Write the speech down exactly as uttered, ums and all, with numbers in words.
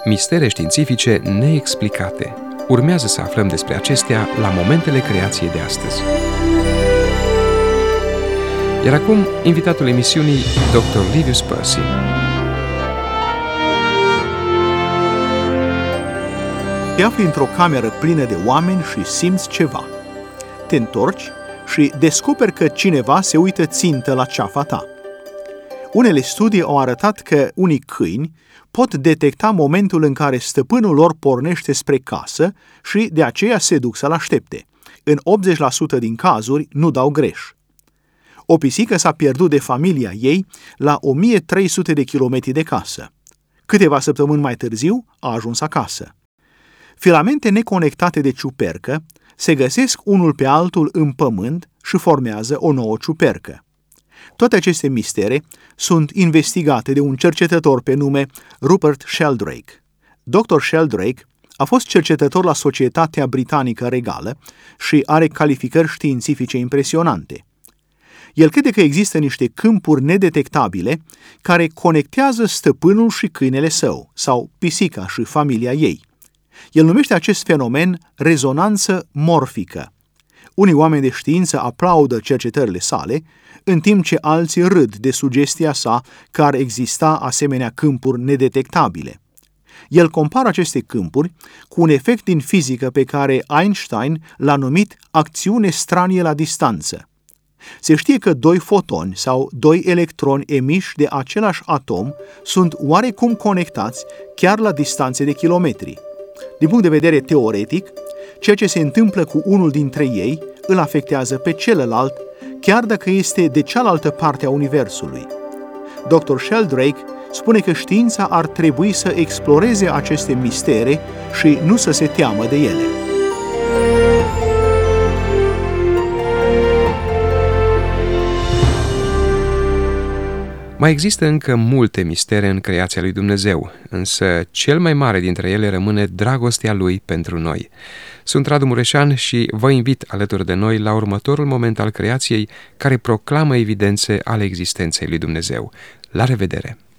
Mistere științifice neexplicate. Urmează să aflăm despre acestea la Momentele Creației de astăzi. Iar acum, invitatul emisiunii, doctor Livius Percy. Te afli într-o cameră plină de oameni și simți ceva. Te întorci și descoperi că cineva se uită țintă la ceafa ta. Unele studii au arătat că unii câini pot detecta momentul în care stăpânul lor pornește spre casă și de aceea se duc să-l aștepte. În optzeci la sută din cazuri nu dau greș. O pisică s-a pierdut de familia ei la o mie trei sute de kilometri de casă. Câteva săptămâni mai târziu a ajuns acasă. Filamente neconectate de ciupercă se găsesc unul pe altul în pământ și formează o nouă ciupercă. Toate aceste mistere sunt investigate de un cercetător pe nume Rupert Sheldrake. doctor Sheldrake a fost cercetător la Societatea Britanică Regală și are calificări științifice impresionante. El crede că există niște câmpuri nedetectabile care conectează stăpânul și câinele său, sau pisica și familia ei. El numește acest fenomen rezonanță morfică. Unii oameni de știință aplaudă cercetările sale, în timp ce alții râd de sugestia sa că ar exista asemenea câmpuri nedetectabile. El compară aceste câmpuri cu un efect din fizică pe care Einstein l-a numit acțiune stranie la distanță. Se știe că doi fotoni sau doi electroni emiși de același atom sunt oarecum conectați chiar la distanțe de kilometri. Din punct de vedere teoretic, ceea ce se întâmplă cu unul dintre ei îl afectează pe celălalt, chiar dacă este de cealaltă parte a Universului. doctor Sheldrake spune că știința ar trebui să exploreze aceste mistere și nu să se teamă de ele. Mai există încă multe mistere în creația lui Dumnezeu, însă cel mai mare dintre ele rămâne dragostea Lui pentru noi. Sunt Radu Mureșan și vă invit alături de noi la următorul moment al creației care proclamă evidențe ale existenței lui Dumnezeu. La revedere!